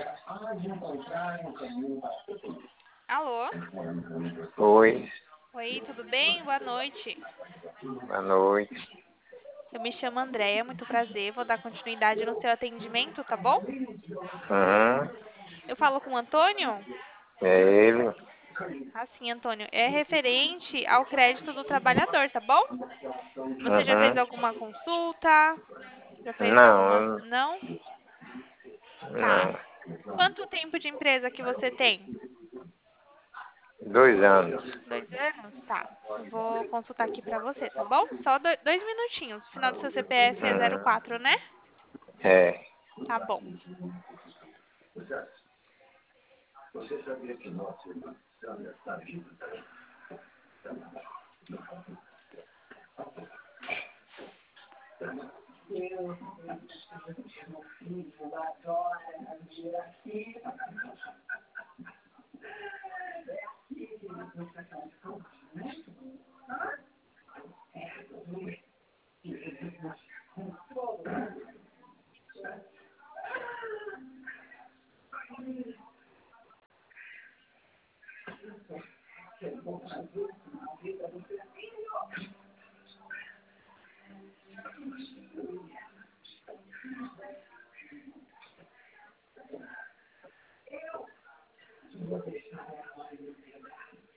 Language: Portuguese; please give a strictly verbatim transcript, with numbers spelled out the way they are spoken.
Alô? Oi, Oi, tudo bem? Boa noite. boa noite. Eu me chamo Andréia, muito prazer. Vou dar continuidade no seu atendimento, tá bom? Uhum, Eu falo com o Antônio? é ele. Assim, Antônio, é referente ao crédito do trabalhador, tá bom? Você já fez Uhum. alguma consulta? Já fez alguma... Não, Não? Tá. não. Quanto tempo de empresa que você tem? Dois anos. Dois anos? Tá. Eu vou consultar aqui pra você, tá bom? Só do- dois minutinhos. O final do seu C P F é zero Uhum. quatro, né? É. Tá bom.